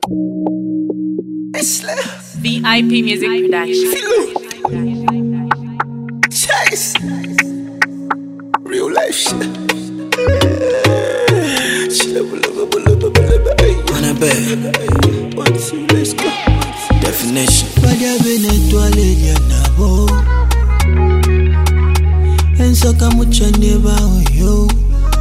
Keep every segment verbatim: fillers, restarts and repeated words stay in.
V I P Music Production. Chase. Real life shit. On a bed. One, two, let's go. Definition. Badia bene toile ya nabo. Ensoka mucha neba oyo.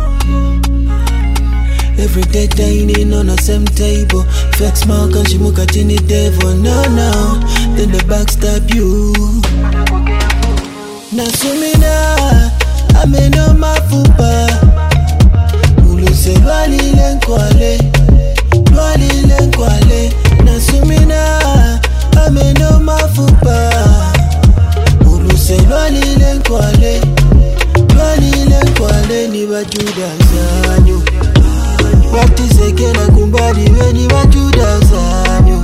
Every day dining on the same table. Flex mark and she muka tini devil. No, no, then the backstab you. Nasumina, ameno mafupa. Uluse lwali lenkwale, lwali lenkwale. Nasumina, ameno mafupa. Uluse lwali lenkwale, lwali lenkwale. Ni wajuda zanyu. Practice again and kumbadi weni wajuda zanyu.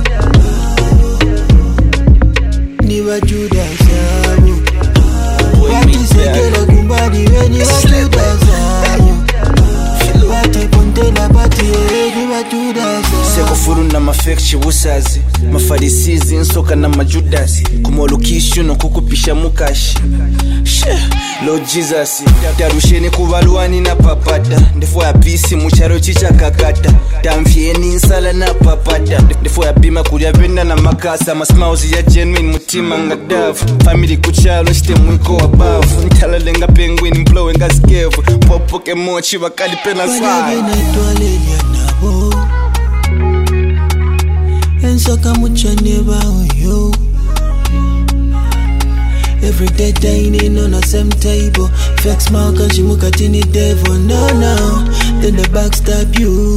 Ni wajuda zanyu. Practice again and kumbadi weni wajuda zanyu. Bati puntela bati weni wajuda zanyu. Seko furu na mafekshi wusazi. Mafarisizi nsoka na majudasi. Kumolukishu no kukupisha mukashi. Sheh, Lord Jesus. Darusheni kubaluani na papata. Ndefo ya bisi mucharo chicha kakata. Damfieni nsala na papata. Ndefo ya bima kulia venda na makasa. Masmauzi ya genuine mutima ngadafu. Family kuchalo nshite mwiko wabafu. Ntala lenga penguin mblow nga skevu. Popoke mochi wakali pena sai. Badia bene toile ya nabo. Ensoka mucha neba oyo. Every day dining on the same table. Flex mark and she muka tini devil. No, no, then the backstab you.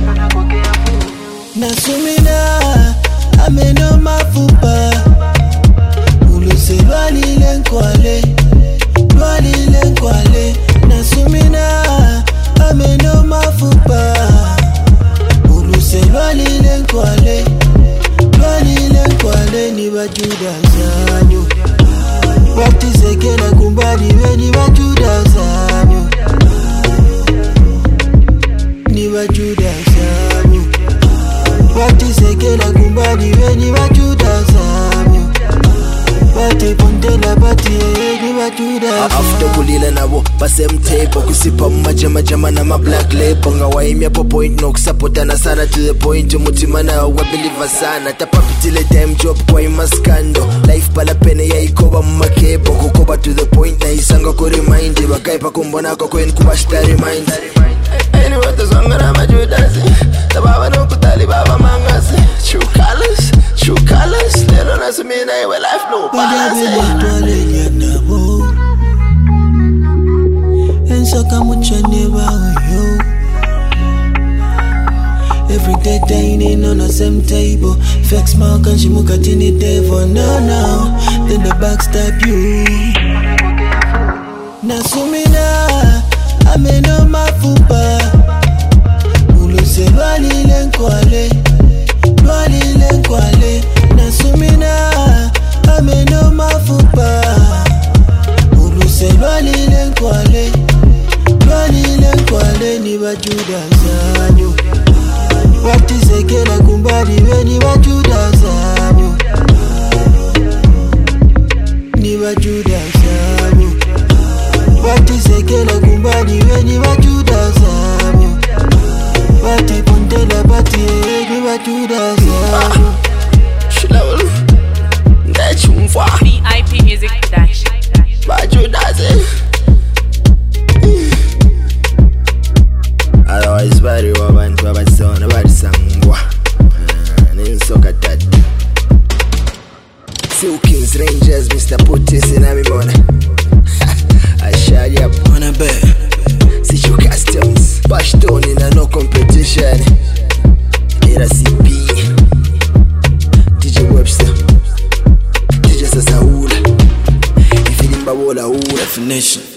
Nasumina, ameno mafupa. Uluse lwali lenkwale, lwali lenkwale. Nasumina, ameno mafupa. Uluse lwali lenkwale, lwali lenkwale. Ni wajuda zanyu. Practice again and kumbadi weni wajuda zanyu. Ni wajuda zanyu. Practice again and kumbadi weni wajuda zanyu. Bati puntela bati weni wajuda zanyu. After kulila nabo pa same table. Kusipa majama jama na ma black label. Nga waimia po point no kusapotana sana to the point. Mutima na wabeliva sana. Tapapitile time job kwa ima skando. Life pala pene ya ikoba mmakebo. Kukoba to the point na isanga ko remind. Wakaipa kumbona ko kwen kubashita remind. Anyway the song na majudasi. Tababa no kutali baba mangasi. True colors, true colors. Lero na sumina iwe life no balance. Badia bene toile ya nabo. Ensoka mucha neba oyo. Every day dining on the same table. Flex mark and she muka tini devil. No, no, then the backstab you. Nasumina, ameno mafupa. Uluse lwali lenkwale, lwali lenkwale. Nasumina, ameno mafupa. Uluse lwali lenkwale, lwali lenkwale. Ni wajuda zanyu. Practice again and kumbadi weni wajuda zanyu. Ni wajuda zanyu. Practice again and kumbadi weni wajuda zanyu. Bati puntela bati weni wajuda zanyu. Shilawulu ndachumva V I P Music Production. bajudaze. Otherwise bari wabantu abasona barisangwa ninsoka tatu. Silkins Rangers Mister Putis na mimona. I shut up On a bed. See you customs. Bashtoni na no competition. Era C P D J Webster D J Sasaula Ifilimba wola ula. Definition.